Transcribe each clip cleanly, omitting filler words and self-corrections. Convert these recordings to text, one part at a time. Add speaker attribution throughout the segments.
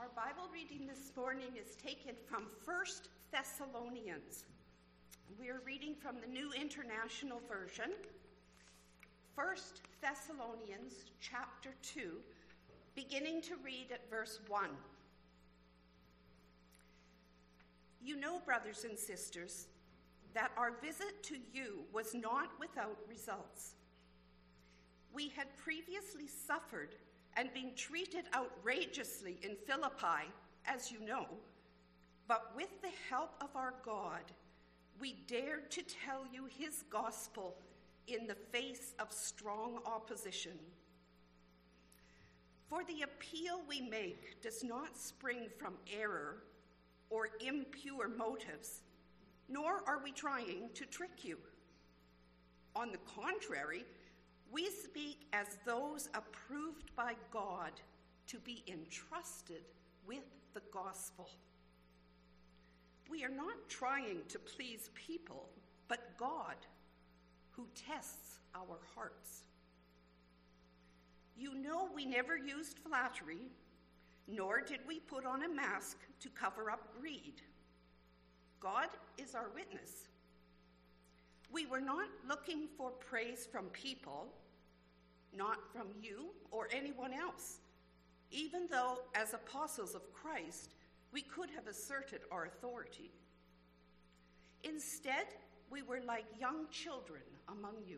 Speaker 1: Our Bible reading this morning is taken from 1 Thessalonians. We are reading from the New International Version. 1 Thessalonians chapter 2, beginning to read at verse 1. You know, brothers and sisters, that our visit to you was not without results. We had previously suffered and been treated outrageously in Philippi, as you know, but with the help of our God, we dared to tell you his gospel in the face of strong opposition. For the appeal we make does not spring from error or impure motives, nor are we trying to trick you. On the contrary, we speak as those approved by God to be entrusted with the gospel. We are not trying to please people, but God, who tests our hearts. You know we never used flattery, nor did we put on a mask to cover up greed. God is our witness. We were not looking for praise from people, not from you or anyone else, even though as apostles of Christ, we could have asserted our authority. Instead, we were like young children among you.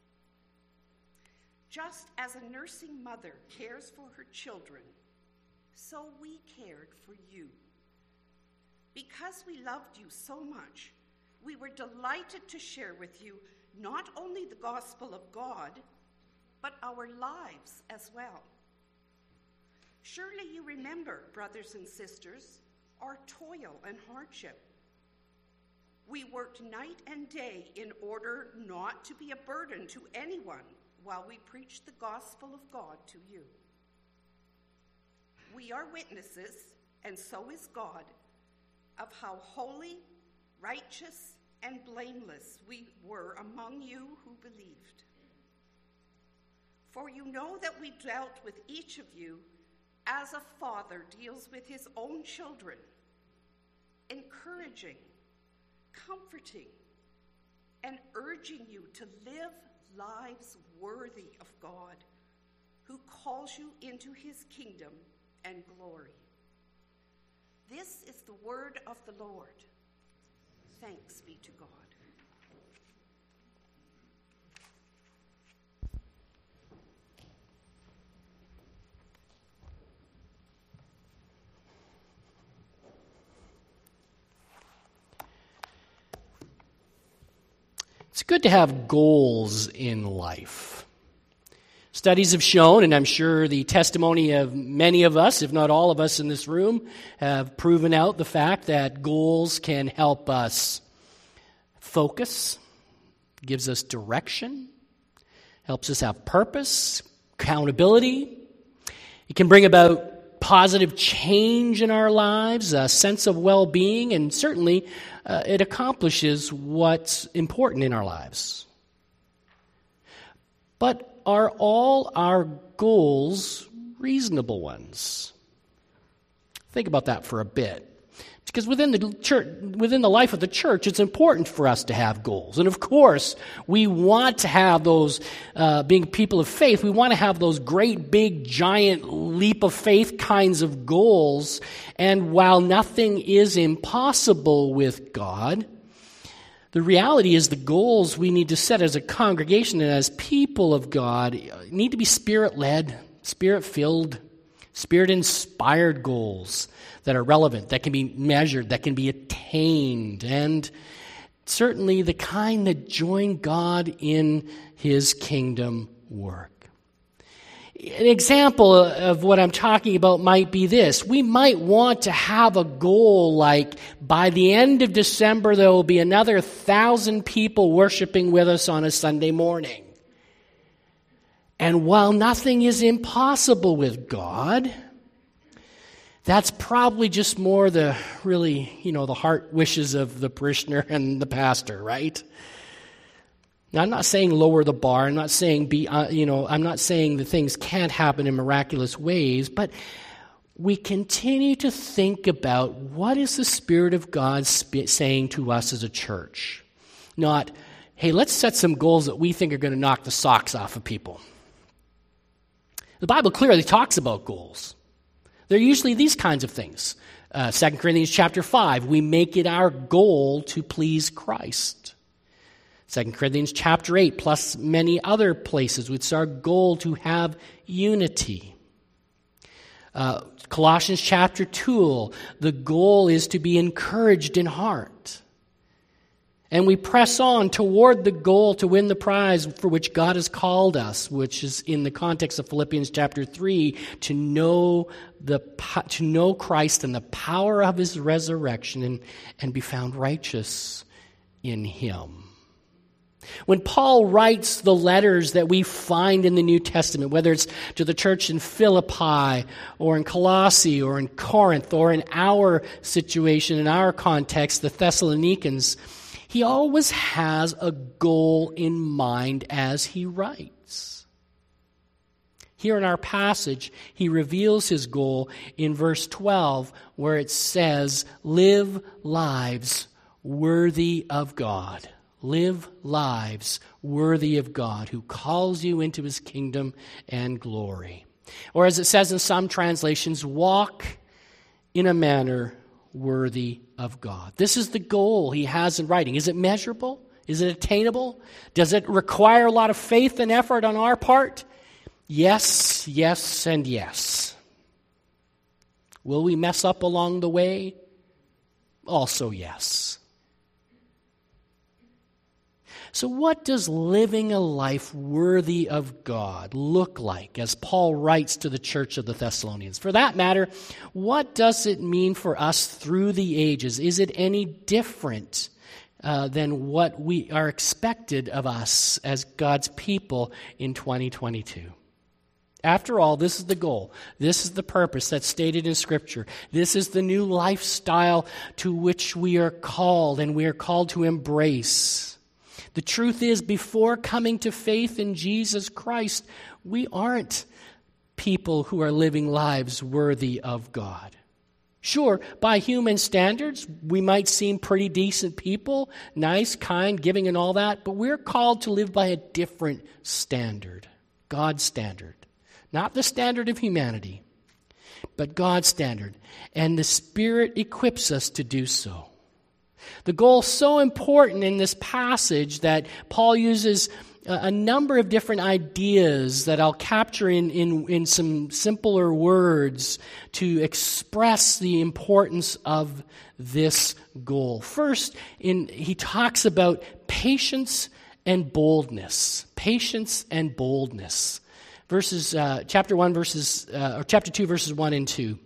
Speaker 1: Just as a nursing mother cares for her children, so we cared for you. Because we loved you so much, we were delighted to share with you not only the gospel of God, but our lives as well. Surely you remember, brothers and sisters, our toil and hardship. We worked night and day in order not to be a burden to anyone while we preached the gospel of God to you. We are witnesses, and so is God, of how holy, righteous, and blameless we were among you who believed. For you know that we dealt with each of you as a father deals with his own children, encouraging, comforting, and urging you to live lives worthy of God, who calls you into his kingdom and glory. This is the word of the Lord. Thanks be to God.
Speaker 2: It's good to have goals in life. Studies have shown, and I'm sure the testimony of many of us, if not all of us in this room, have proven out the fact that goals can help us focus, gives us direction, helps us have purpose, accountability. It can bring about positive change in our lives, a sense of well-being, and certainly it accomplishes what's important in our lives. But are all our goals reasonable ones? Think about that for a bit. Because within the church, within the life of the church, it's important for us to have goals. And of course, we want to have those, being people of faith, we want to have those great, big, giant leap of faith kinds of goals. And while nothing is impossible with God, the reality is the goals we need to set as a congregation and as people of God need to be Spirit-led, Spirit-filled, Spirit-inspired goals that are relevant, that can be measured, that can be attained, and certainly the kind that join God in his kingdom work. An example of what I'm talking about might be this. We might want to have a goal like by the end of December there will be another 1,000 people worshiping with us on a Sunday morning. And while nothing is impossible with God, that's probably just more the really, the heart wishes of the parishioner and the pastor, right? Now, I'm not saying lower the bar. I'm not saying I'm not saying that things can't happen in miraculous ways, but we continue to think about what is the Spirit of God saying to us as a church. Not, hey, let's set some goals that we think are going to knock the socks off of people. The Bible clearly talks about goals. They're usually these kinds of things. 2 Corinthians chapter 5, we make it our goal to please Christ. 2 Corinthians chapter 8, plus many other places, it's our goal to have unity. Colossians chapter 2, the goal is to be encouraged in heart. And we press on toward the goal to win the prize for which God has called us, which is in the context of Philippians chapter 3, to know Christ and the power of his resurrection and be found righteous in him. When Paul writes the letters that we find in the New Testament, whether it's to the church in Philippi or in Colossae or in Corinth or in our situation, in our context, the Thessalonians, he always has a goal in mind as he writes. Here in our passage, he reveals his goal in verse 12, where it says, live lives worthy of God. Live lives worthy of God, who calls you into his kingdom and glory. Or as it says in some translations, walk in a manner worthy of God. This is the goal he has in writing. Is it measurable? Is it attainable? Does it require a lot of faith and effort on our part? Yes, yes, and yes. Will we mess up along the way? Also yes. So what does living a life worthy of God look like, as Paul writes to the church of the Thessalonians? For that matter, what does it mean for us through the ages? Is it any different than what we are expected of us as God's people in 2022? After all, this is the goal. This is the purpose that's stated in Scripture. This is the new lifestyle to which we are called, and we are called to embrace. The truth is, before coming to faith in Jesus Christ, we aren't people who are living lives worthy of God. Sure, by human standards, we might seem pretty decent people, nice, kind, giving and all that, but we're called to live by a different standard, God's standard. Not the standard of humanity, but God's standard. And the Spirit equips us to do so. The goal is so important in this passage that Paul uses a number of different ideas that I'll capture in some simpler words to express the importance of this goal. First, he talks about patience and boldness. Patience and boldness. Chapter 2, verses 1 and 2.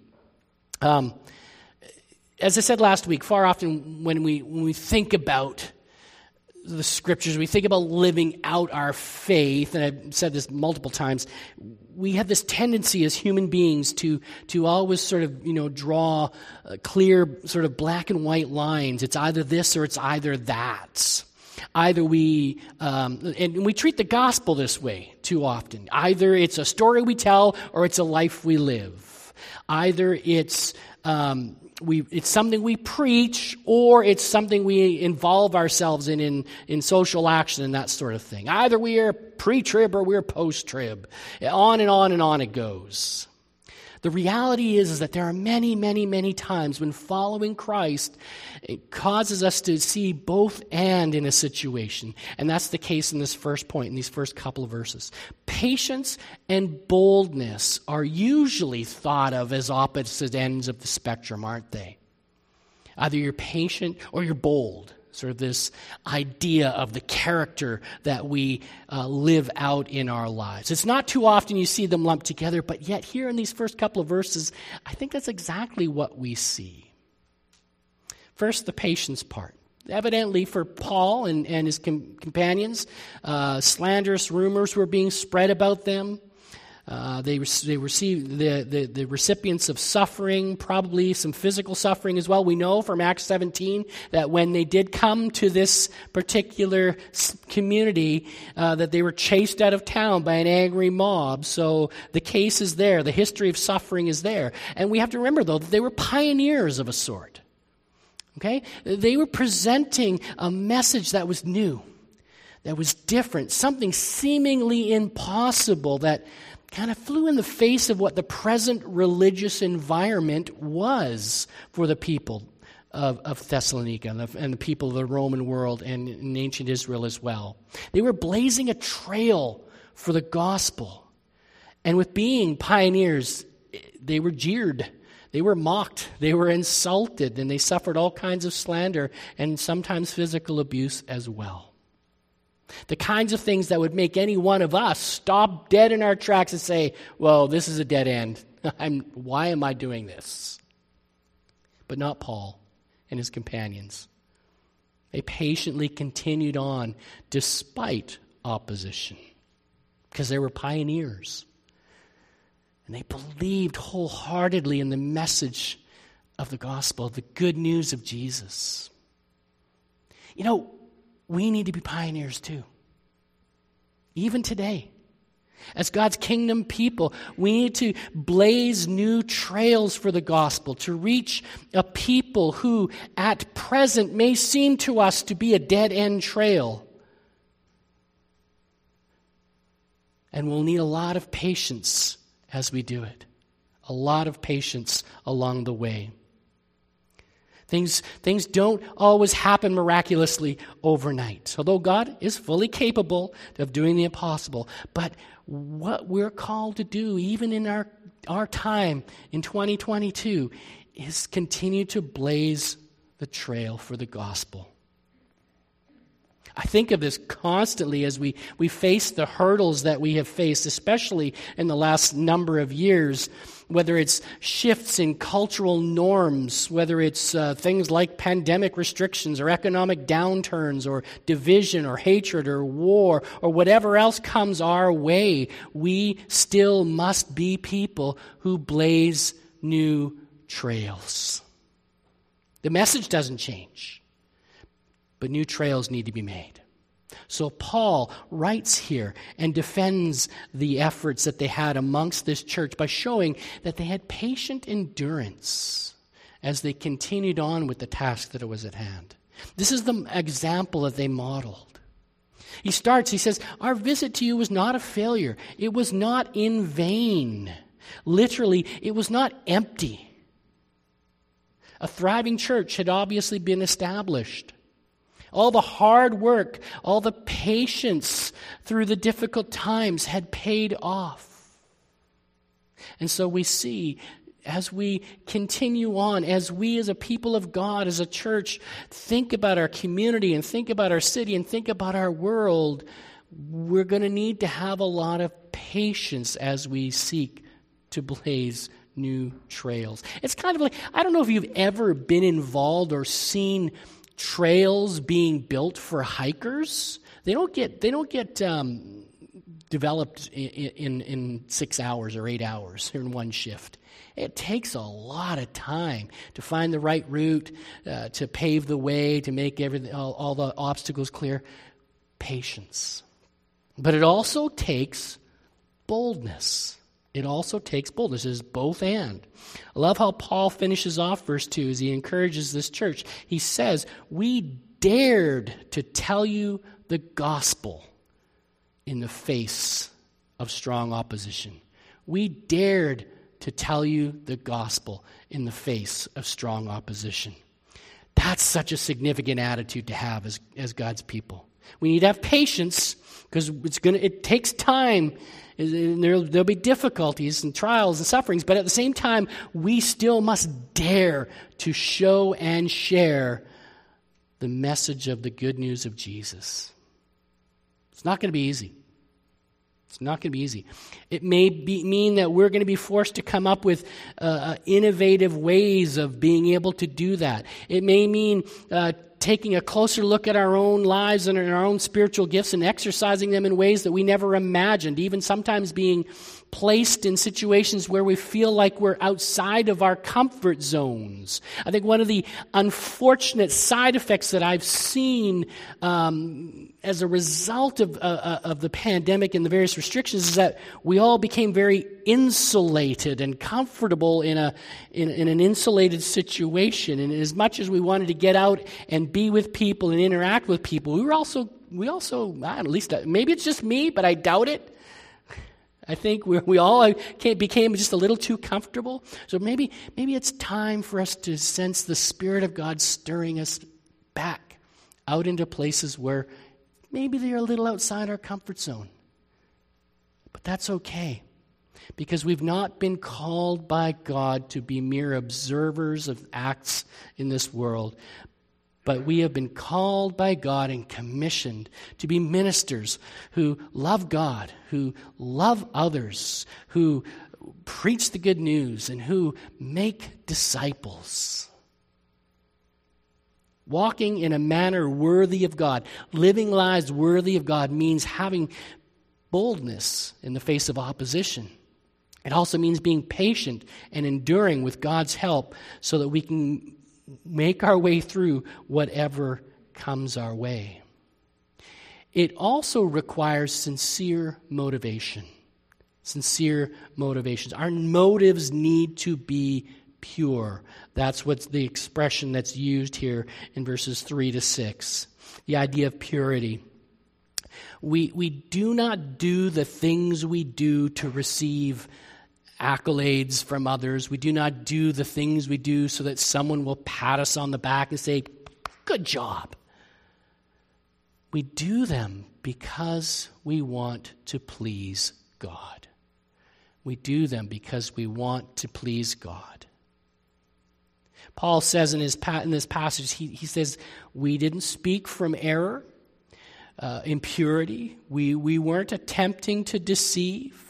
Speaker 2: As I said last week, far often when we think about the Scriptures, we think about living out our faith, and I've said this multiple times, we have this tendency as human beings to always sort of, draw clear sort of black and white lines. It's either this or it's either that. Either and we treat the gospel this way too often. Either it's a story we tell or it's a life we live. Either it's something we preach, or it's something we involve ourselves in social action and that sort of thing. Either we are pre-trib or we're post-trib. On and on and on it goes. The reality is that there are many, many, many times when following Christ, it causes us to see both and in a situation. And that's the case in this first point, in these first couple of verses. Patience and boldness are usually thought of as opposite ends of the spectrum, aren't they? Either you're patient or you're bold. Sort of this idea of the character that we live out in our lives. It's not too often you see them lumped together, but yet here in these first couple of verses, I think that's exactly what we see. First, the patience part. Evidently for Paul and his companions, slanderous rumors were being spread about them. They received the recipients of suffering, probably some physical suffering as well. We know from Acts 17 that when they did come to this particular community, that they were chased out of town by an angry mob. So the case is there. The history of suffering is there. And we have to remember, though, that they were pioneers of a sort. Okay? They were presenting a message that was new, that was different, something seemingly impossible that kind of flew in the face of what the present religious environment was for the people of Thessalonica and the people of the Roman world and in ancient Israel as well. They were blazing a trail for the gospel. And with being pioneers, they were jeered. They were mocked. They were insulted. And they suffered all kinds of slander and sometimes physical abuse as well. The kinds of things that would make any one of us stop dead in our tracks and say, well, this is a dead end. Why am I doing this? But not Paul and his companions. They patiently continued on despite opposition because they were pioneers. And they believed wholeheartedly in the message of the gospel, the good news of Jesus. You know, we need to be pioneers too. Even today. As God's kingdom people, we need to blaze new trails for the gospel, to reach a people who at present may seem to us to be a dead-end trail. And we'll need a lot of patience as we do it. A lot of patience along the way. Things don't always happen miraculously overnight. Although God is fully capable of doing the impossible. But what we're called to do, even in our time in 2022, is continue to blaze the trail for the gospel. I think of this constantly as we face the hurdles that we have faced, especially in the last number of years, whether it's shifts in cultural norms, whether it's things like pandemic restrictions or economic downturns or division or hatred or war or whatever else comes our way, we still must be people who blaze new trails. The message doesn't change. But new trails need to be made. So Paul writes here and defends the efforts that they had amongst this church by showing that they had patient endurance as they continued on with the task that was at hand. This is the example that they modeled. He says, our visit to you was not a failure. It was not in vain. Literally, it was not empty. A thriving church had obviously been established. All the hard work, all the patience through the difficult times had paid off. And so we see, as we continue on, as we as a people of God, as a church, think about our community and think about our city and think about our world, we're going to need to have a lot of patience as we seek to blaze new trails. It's kind of like, I don't know if you've ever been involved or seen trails being built for hikers. They don't get developed in 6 hours or 8 hours in one shift. It takes a lot of time to find the right route, to pave the way, to make everything, all the obstacles clear. Patience. But it also takes boldness. It also takes boldness. It is both and. I love how Paul finishes off verse 2 as he encourages this church. He says, we dared to tell you the gospel in the face of strong opposition. We dared to tell you the gospel in the face of strong opposition. That's such a significant attitude to have as God's people. We need to have patience because it takes time. There'll be difficulties and trials and sufferings, but at the same time, we still must dare to show and share the message of the good news of Jesus. It's not going to be easy. It's not going to be easy. It may mean that we're going to be forced to come up with innovative ways of being able to do that. It may mean taking a closer look at our own lives and our own spiritual gifts and exercising them in ways that we never imagined, even sometimes being placed in situations where we feel like we're outside of our comfort zones. I think one of the unfortunate side effects that I've seen as a result of the pandemic and the various restrictions is that we all became very insulated and comfortable in an insulated situation. And as much as we wanted to get out and be with people and interact with people, we also, at least maybe it's just me, but I doubt it. I think we all became just a little too comfortable. So maybe it's time for us to sense the Spirit of God stirring us back out into places where maybe they're a little outside our comfort zone. But that's okay, because we've not been called by God to be mere observers of acts in this world, but we have been called by God and commissioned to be ministers who love God, who love others, who preach the good news, and who make disciples. Walking in a manner worthy of God, living lives worthy of God, means having boldness in the face of opposition. It also means being patient and enduring with God's help so that we can make our way through whatever comes our way. It also requires sincere motivation. Sincere motivations. Our motives need to be pure. That's what's the expression that's used here in verses 3 to 6. The idea of purity. We do not do the things we do to receive accolades from others. We do not do the things we do so that someone will pat us on the back and say, "Good job." We do them because we want to please God. We do them because we want to please God. Paul says in this passage, he says, we didn't speak from error, impurity. We weren't attempting to deceive.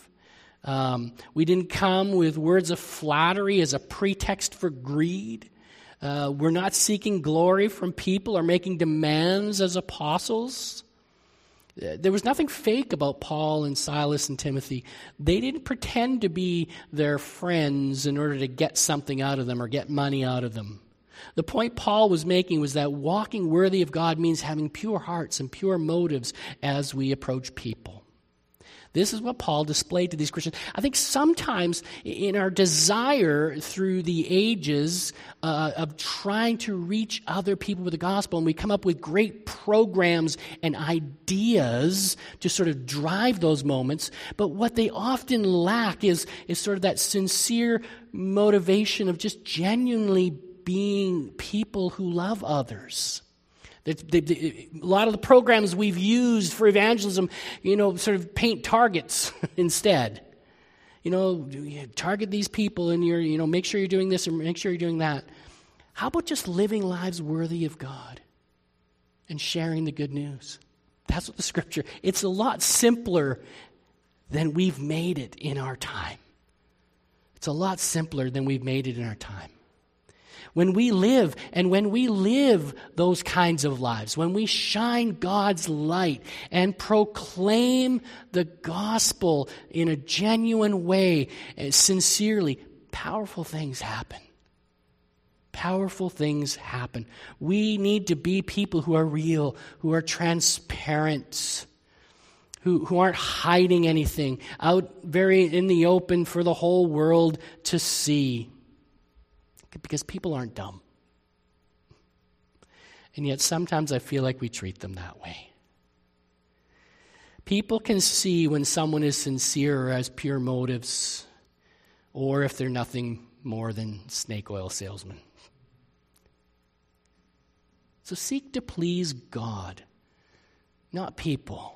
Speaker 2: We didn't come with words of flattery as a pretext for greed. We're not seeking glory from people or making demands as apostles. There was nothing fake about Paul and Silas and Timothy. They didn't pretend to be their friends in order to get something out of them or get money out of them. The point Paul was making was that walking worthy of God means having pure hearts and pure motives as we approach people. This is what Paul displayed to these Christians. I think sometimes in our desire through the ages of trying to reach other people with the gospel, and we come up with great programs and ideas to sort of drive those moments, but what they often lack is sort of that sincere motivation of just genuinely being people who love others. A lot of the programs we've used for evangelism, sort of paint targets instead. Target these people and make sure you're doing this or make sure you're doing that. How about just living lives worthy of God and sharing the good news? That's what the Scripture, it's a lot simpler than we've made it in our time. It's a lot simpler than we've made it in our time. When we live those kinds of lives, when we shine God's light and proclaim the gospel in a genuine way, sincerely, powerful things happen. Powerful things happen. We need to be people who are real, who are transparent, who aren't hiding anything, out very in the open for the whole world to see. Because people aren't dumb. And yet sometimes I feel like we treat them that way. People can see when someone is sincere or has pure motives, or if they're nothing more than snake oil salesmen. So seek to please God, not people.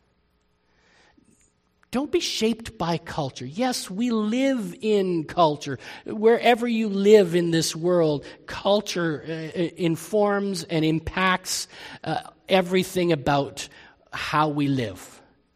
Speaker 2: Don't be shaped by culture. Yes, we live in culture. Wherever you live in this world, culture informs and impacts everything about how we live.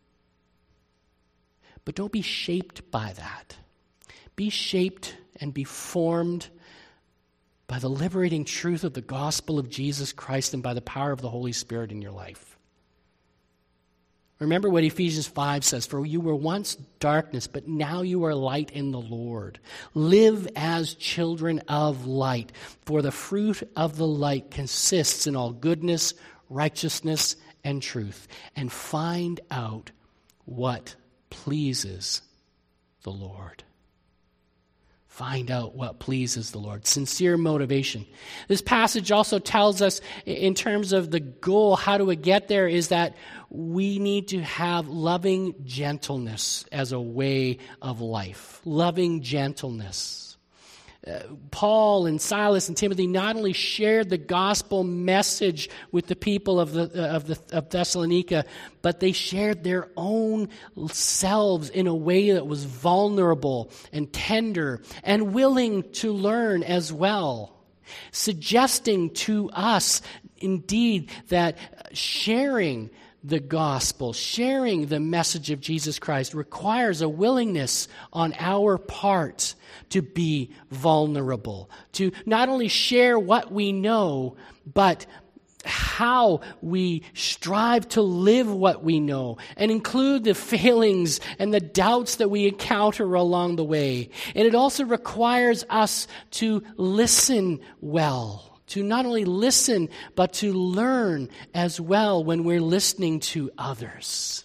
Speaker 2: But don't be shaped by that. Be shaped and be formed by the liberating truth of the gospel of Jesus Christ and by the power of the Holy Spirit in your life. Remember what Ephesians 5 says, "For you were once darkness, but now you are light in the Lord. Live as children of light, for the fruit of the light consists in all goodness, righteousness, and truth. And find out what pleases the Lord." Find out what pleases the Lord. Sincere motivation. This passage also tells us, in terms of the goal, how do we get there, is that we need to have loving gentleness as a way of life. Loving gentleness. Paul and Silas and Timothy not only shared the gospel message with the people of Thessalonica, but they shared their own selves in a way that was vulnerable and tender and willing to learn as well, suggesting to us, indeed, that sharing the gospel, sharing the message of Jesus Christ requires a willingness on our part to be vulnerable, to not only share what we know, but how we strive to live what we know and include the failings and the doubts that we encounter along the way. And it also requires us to listen well, to not only listen, but to learn as well when we're listening to others.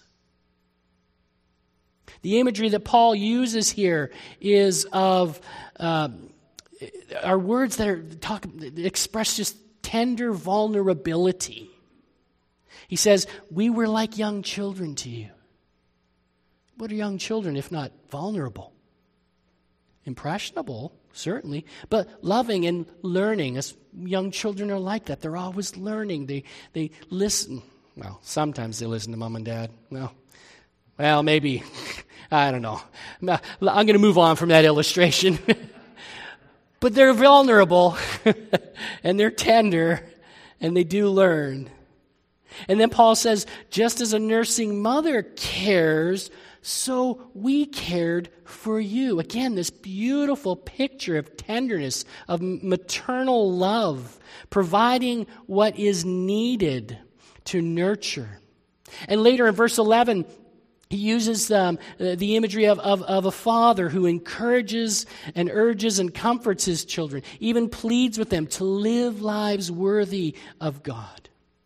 Speaker 2: The imagery that Paul uses here is of are words that express just tender vulnerability. He says, "We were like young children to you." What are young children if not vulnerable? Impressionable, certainly, but loving and learning. As young children are like that. They're always learning. They listen. Well, sometimes they listen to mom and dad. Well, maybe. I don't know. I'm going to move on from that illustration. But they're vulnerable, and they're tender, and they do learn. And then Paul says, just as a nursing mother cares, so we cared for you. Again, this beautiful picture of tenderness, of maternal love, providing what is needed to nurture. And later in verse 11, he uses the imagery of a father who encourages and urges and comforts his children, even pleads with them to live lives worthy of God.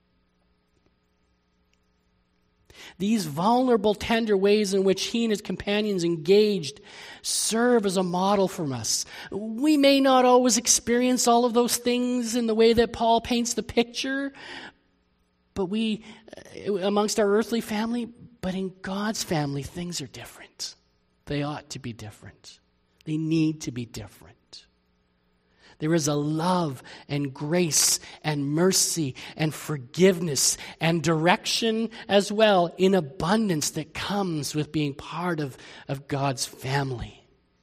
Speaker 2: These vulnerable, tender ways in which he and his companions engaged serve as a model for us. We may not always experience all of those things in the way that Paul paints the picture, but we, amongst our earthly family, but in God's family, things are different. They ought to be different. They need to be different. There is a love and grace and mercy and forgiveness and direction as well in abundance that comes with being part of God's family.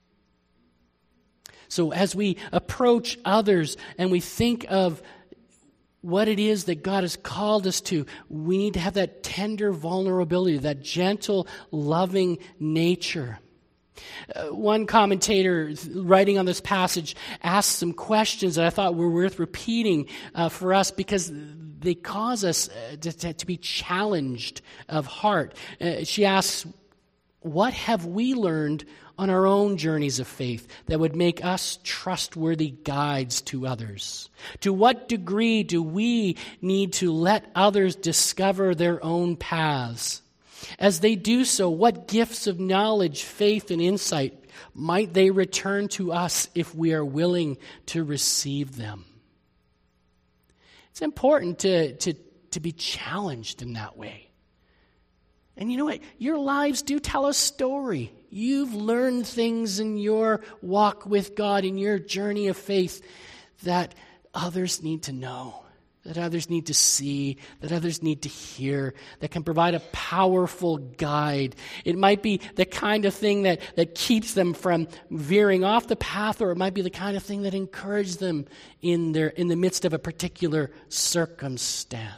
Speaker 2: So as we approach others and we think of what it is that God has called us to, we need to have that tender vulnerability, that gentle, loving nature. One commentator writing on this passage asked some questions that I thought were worth repeating for us because they cause us to be challenged of heart. She asks, what have we learned on our own journeys of faith that would make us trustworthy guides to others? To what degree do we need to let others discover their own paths? As they do so, what gifts of knowledge, faith, and insight might they return to us if we are willing to receive them? It's important to be challenged in that way. And you know what? Your lives do tell a story. You've learned things in your walk with God, in your journey of faith, that others need to know, that others need to see, that others need to hear, that can provide a powerful guide. It might be the kind of thing that keeps them from veering off the path, or it might be the kind of thing that encourages them in the midst of a particular circumstance.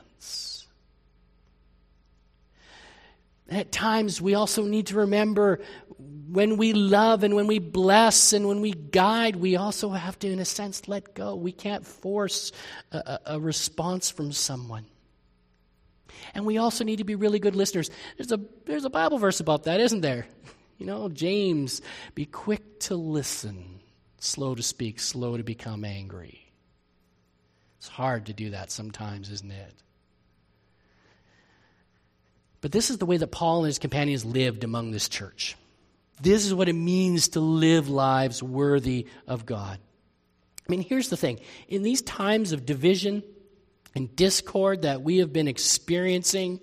Speaker 2: At times, we also need to remember when we love and when we bless and when we guide, we also have to, in a sense, let go. We can't force a response from someone. And we also need to be really good listeners. There's a Bible verse about that, isn't there? James, be quick to listen, slow to speak, slow to become angry. It's hard to do that sometimes, isn't it? But this is the way that Paul and his companions lived among this church. This is what it means to live lives worthy of God. Here's the thing. In these times of division and discord that we have been experiencing,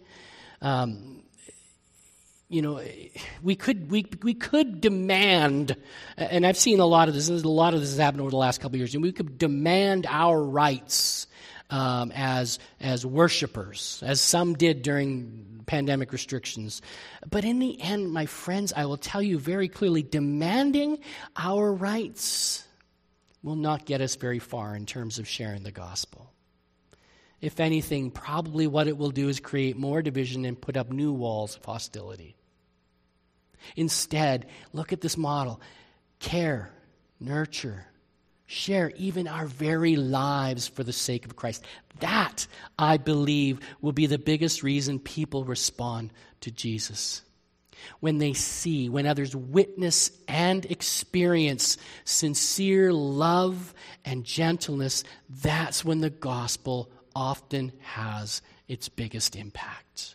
Speaker 2: we could demand, and I've seen a lot of this has happened over the last couple of years, and we could demand our rights as worshipers, as some did during pandemic restrictions. But in the end, my friends, I will tell you very clearly, demanding our rights will not get us very far in terms of sharing the gospel. If anything, probably what it will do is create more division and put up new walls of hostility. Instead, look at this model. Care, nurture, share even our very lives for the sake of Christ. That, I believe, will be the biggest reason people respond to Jesus. When they see, when others witness and experience sincere love and gentleness, that's when the gospel often has its biggest impact.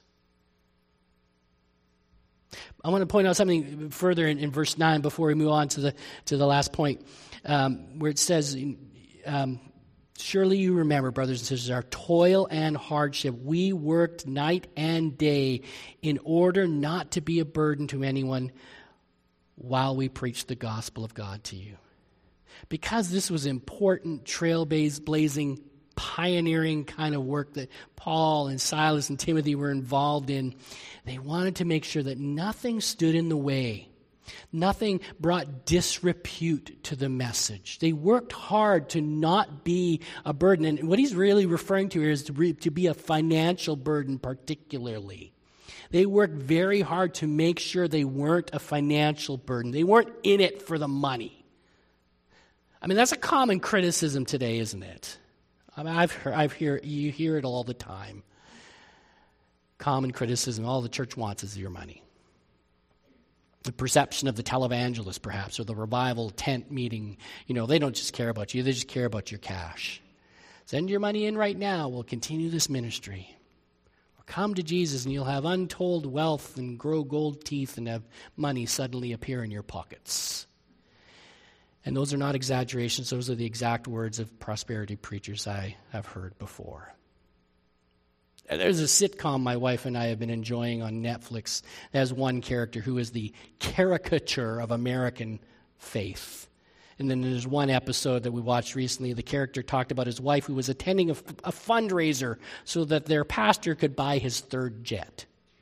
Speaker 2: I want to point out something further in verse 9 before we move on to the last point, where it says, surely you remember, brothers and sisters, our toil and hardship. We worked night and day in order not to be a burden to anyone while we preached the gospel of God to you. Because this was important, trailblazing, pioneering kind of work that Paul and Silas and Timothy were involved in, they wanted to make sure that nothing stood in the way. Nothing brought disrepute to the message. They worked hard to not be a burden. And what he's really referring to here is to be a financial burden particularly. They worked very hard to make sure they weren't a financial burden. They weren't in it for the money. That's a common criticism today, isn't it? You hear it all the time. Common criticism, all the church wants is your money. The perception of the televangelist, perhaps, or the revival tent meeting, they don't just care about you, they just care about your cash. Send your money in right now, we'll continue this ministry. Or come to Jesus and you'll have untold wealth and grow gold teeth and have money suddenly appear in your pockets. And those are not exaggerations. Those are the exact words of prosperity preachers I have heard before. And there's a sitcom my wife and I have been enjoying on Netflix that has one character who is the caricature of American faith. And then there's one episode that we watched recently. The character talked about his wife who was attending a fundraiser so that their pastor could buy his third jet.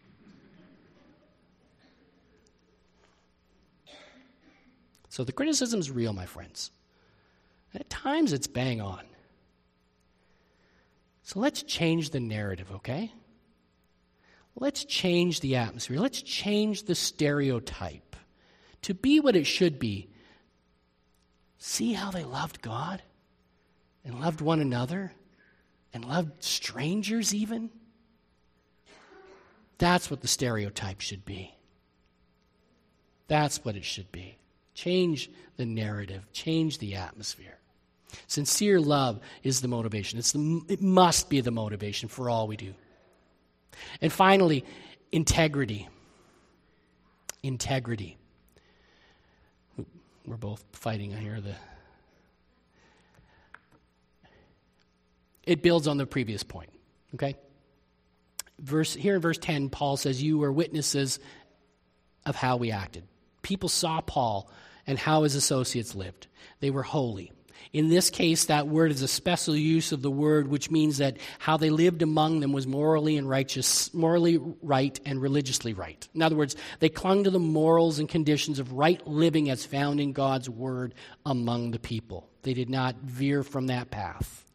Speaker 2: So the criticism is real, my friends. At times it's bang on. So let's change the narrative, okay? Let's change the atmosphere. Let's change the stereotype to be what it should be. See how they loved God and loved one another and loved strangers even? That's what the stereotype should be. That's what it should be. Change the narrative. Change the atmosphere. Sincere love is the motivation. It must be the motivation for all we do. And finally, integrity. Integrity. We're both fighting here. It builds on the previous point. Okay? Here in verse 10, Paul says, you were witnesses of how we acted. People saw Paul and how his associates lived. They were holy. In this case, that word is a special use of the word, which means that how they lived among them was morally right and religiously right. In other words, they clung to the morals and conditions of right living as found in God's word among the people. They did not veer from that path.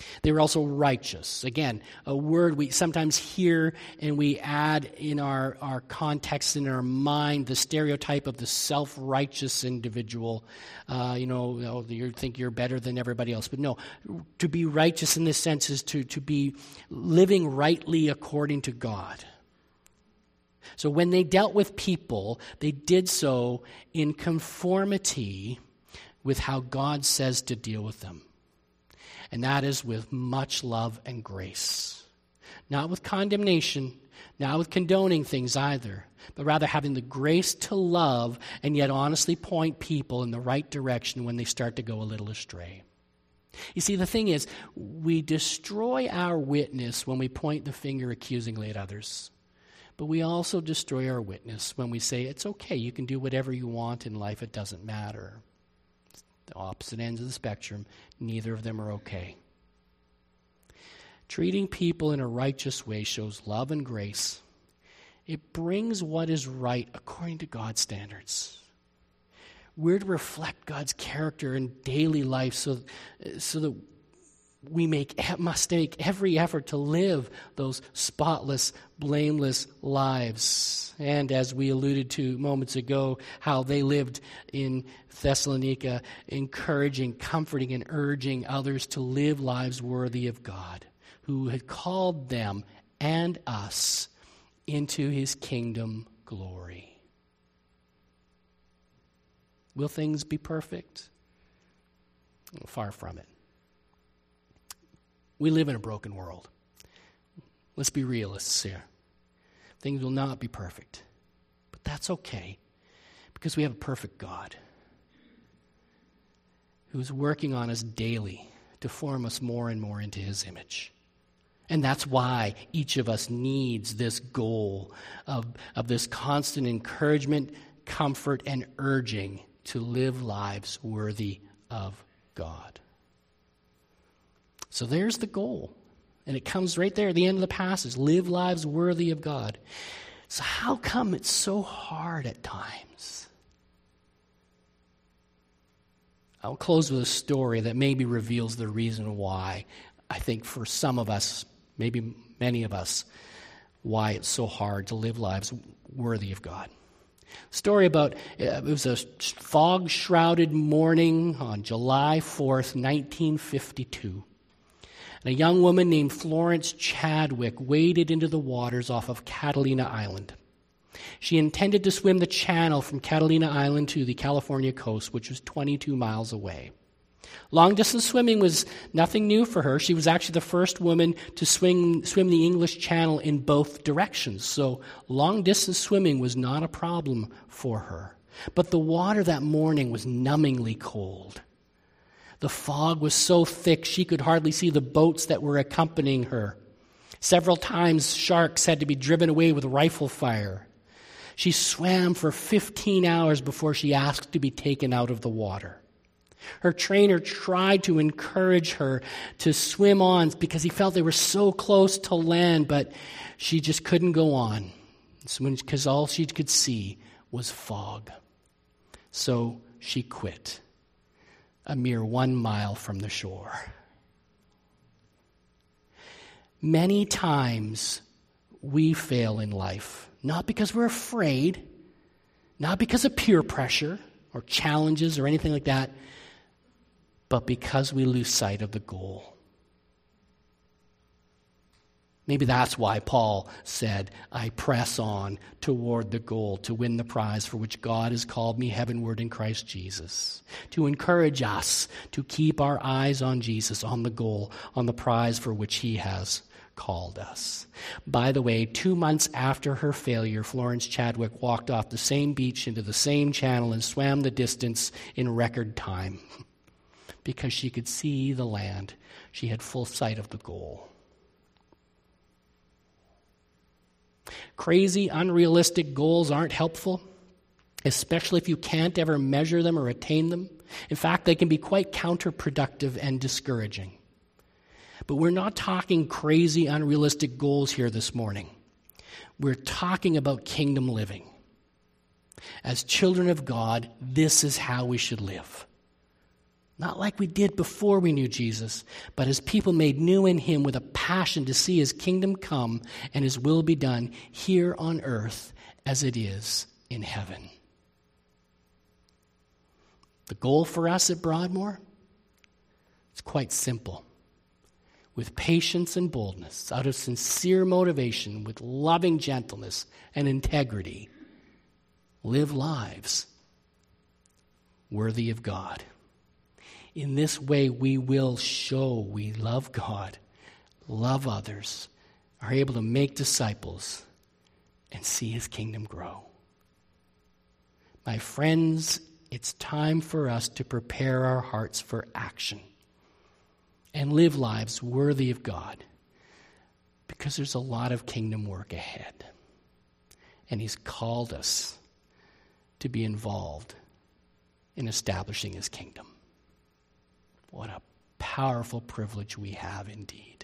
Speaker 2: They were also righteous. Again, a word we sometimes hear and we add in our context, in our mind, the stereotype of the self-righteous individual. You think you're better than everybody else. But no, to be righteous in this sense is to be living rightly according to God. So when they dealt with people, they did so in conformity with how God says to deal with them. And that is with much love and grace. Not with condemnation, not with condoning things either, but rather having the grace to love and yet honestly point people in the right direction when they start to go a little astray. You see, the thing is, we destroy our witness when we point the finger accusingly at others. But we also destroy our witness when we say, it's okay, you can do whatever you want in life, it doesn't matter. The opposite ends of the spectrum, neither of them are okay. Treating people in a righteous way shows love and grace. It brings what is right according to God's standards. We're to reflect God's character in daily life so that we must make every effort to live those spotless, blameless lives. And as we alluded to moments ago, how they lived in Thessalonica, encouraging, comforting, and urging others to live lives worthy of God, who had called them and us into his kingdom glory. Will things be perfect? Far from it. We live in a broken world. Let's be realists here. Things will not be perfect. But that's okay, because we have a perfect God who's working on us daily to form us more and more into his image. And that's why each of us needs this goal of this constant encouragement, comfort, and urging to live lives worthy of God. So there's the goal. And it comes right there at the end of the passage. Live lives worthy of God. So how come it's so hard at times? I'll close with a story that maybe reveals the reason why. I think for some of us, maybe many of us, why it's so hard to live lives worthy of God. Story about, it was a fog-shrouded morning on July 4th, 1952. And a young woman named Florence Chadwick waded into the waters off of Catalina Island. She intended to swim the channel from Catalina Island to the California coast, which was 22 miles away. Long-distance swimming was nothing new for her. She was actually the first woman to swim the English Channel in both directions. So long-distance swimming was not a problem for her. But the water that morning was numbingly cold. The fog was so thick she could hardly see the boats that were accompanying her. Several times sharks had to be driven away with rifle fire. She swam for 15 hours before she asked to be taken out of the water. Her trainer tried to encourage her to swim on because he felt they were so close to land, but she just couldn't go on because all she could see was fog. So she quit, a mere 1 mile from the shore. Many times we fail in life, not because we're afraid, not because of peer pressure or challenges or anything like that, but because we lose sight of the goal. Maybe that's why Paul said, I press on toward the goal to win the prize for which God has called me heavenward in Christ Jesus. To encourage us to keep our eyes on Jesus, on the goal, on the prize for which he has called us. By the way, 2 months after her failure, Florence Chadwick walked off the same beach into the same channel and swam the distance in record time. Because she could see the land. She had full sight of the goal. Crazy, unrealistic goals aren't helpful, especially if you can't ever measure them or attain them. In fact, they can be quite counterproductive and discouraging. But we're not talking crazy, unrealistic goals here this morning. We're talking about kingdom living. As children of God, this is how we should live. Not like we did before we knew Jesus, but as people made new in him with a passion to see his kingdom come and his will be done here on earth as it is in heaven. The goal for us at Broadmoor? It's quite simple. With patience and boldness, out of sincere motivation, with loving gentleness and integrity, live lives worthy of God. In this way, we will show we love God, love others, are able to make disciples, and see his kingdom grow. My friends, it's time for us to prepare our hearts for action and live lives worthy of God, because there's a lot of kingdom work ahead. And he's called us to be involved in establishing his kingdom. What a powerful privilege we have indeed.